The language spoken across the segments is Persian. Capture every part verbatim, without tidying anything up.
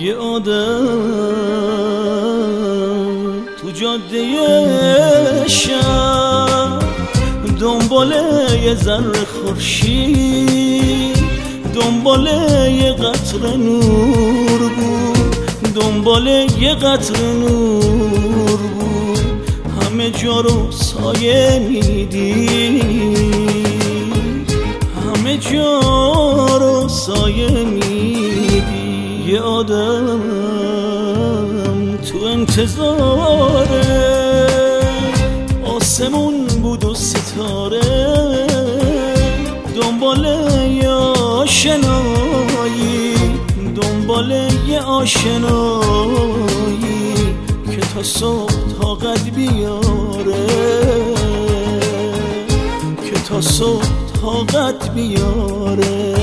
یه آدم تو جاده شب دنبال یه ذره خورشید، دنبال یه قطره نور بود، دنبال یه قطره نور بود. همه جا رو سایه میدید، همه جا رو سایه میدید. یه آدم تو انتظاره آسمون بود و ستاره، دنبال یه آشنایی، دنبال یه آشنایی که تا صبح طاقت بیاره، که تا صبح طاقت بیاره.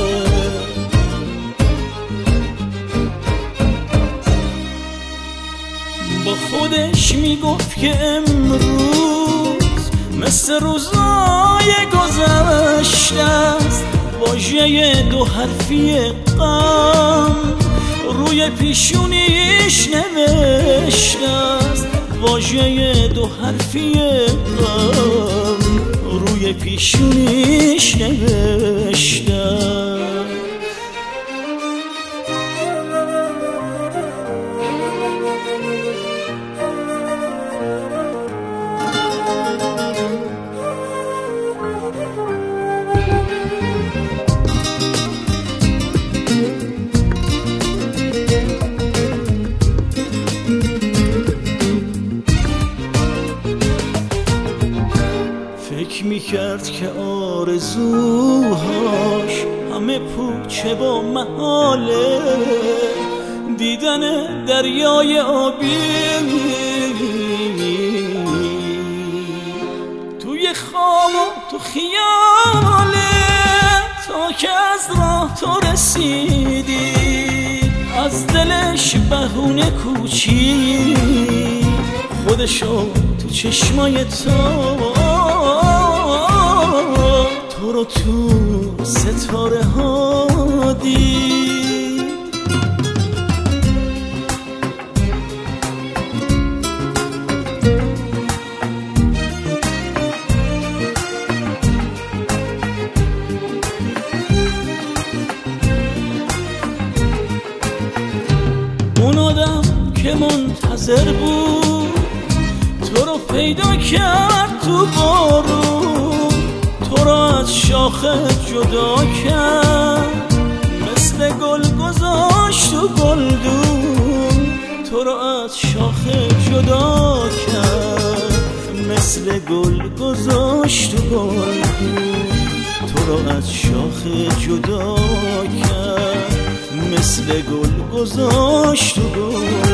با خودش میگفت که امروز مثل روزای گذشته است، واژه دو حرفی غم روی پیشونیش نوشته است، واژه دو حرفی غم روی پیشونیش نوشته است. فکر میکرد که آرزوهاش همه پوچه با محاله، دیدن دریای آبی توی خواب و تو خیاله، تا که از راه تو رسیدی از دلش بهونه کوچید، خودشو تو چشمای تو تو رو تو ستاره ها دید. اون آدم که منتظر بود تو رو پیدا کرد تو بارون، تو رو از شاخه جدا کرد مثل گل گذاشت تو گلدون، تو رو از شاخه جدا کرد مثل گل گذاشت تو گلدون، تو رو از شاخه جدا کرد مثل گل گذاشت تو گلدون.